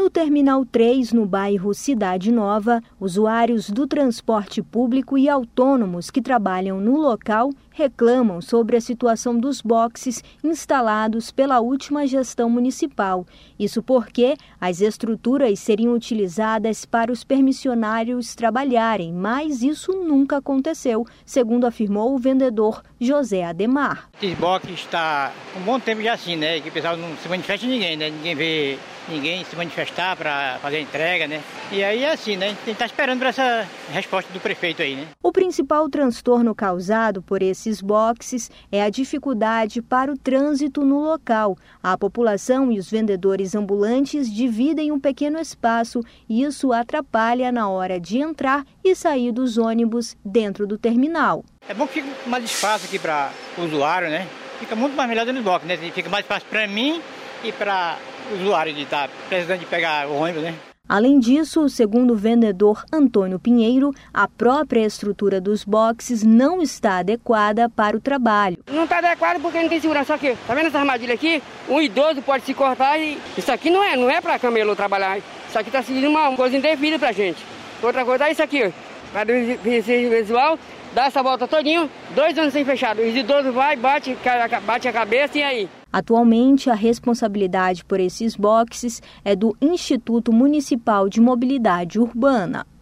No Terminal 3, no bairro Cidade Nova, usuários do transporte público e autônomos que trabalham no local reclamam sobre a situação dos boxes instalados pela última gestão municipal. Isso porque as estruturas seriam utilizadas para os permissionários trabalharem, mas isso nunca aconteceu, segundo afirmou o vendedor José Ademar. Esse box está um bom tempo já assim, né? Que o pessoal não se manifesta ninguém, né? Ninguém vê ninguém se manifestar para fazer a entrega, né? E aí é assim, né? A gente está esperando por essa resposta do prefeito aí, né? O principal transtorno causado por esses boxes é a dificuldade para o trânsito no local. A população e os vendedores ambulantes dividem um pequeno espaço e isso atrapalha na hora de entrar e sair dos ônibus dentro do terminal. É bom que fica mais espaço aqui para o usuário, né? Fica muito mais melhor dentro do box, né? Fica mais fácil para mim e para o usuário de estar precisando de pegar o ônibus, né? Além disso, segundo o vendedor Antônio Pinheiro, a própria estrutura dos boxes não está adequada para o trabalho. Não está adequado porque não tem segurança aqui. Tá vendo essa armadilha aqui? Um idoso pode se cortar e isso aqui não é para camelô trabalhar. Isso aqui está seguindo uma coisa indevida para a gente. Outra coisa é isso aqui, para o visual, dá essa volta todinho, 2 anos sem fechado. Os idosos vai, bate a cabeça e aí? Atualmente, a responsabilidade por esses boxes é do Instituto Municipal de Mobilidade Urbana.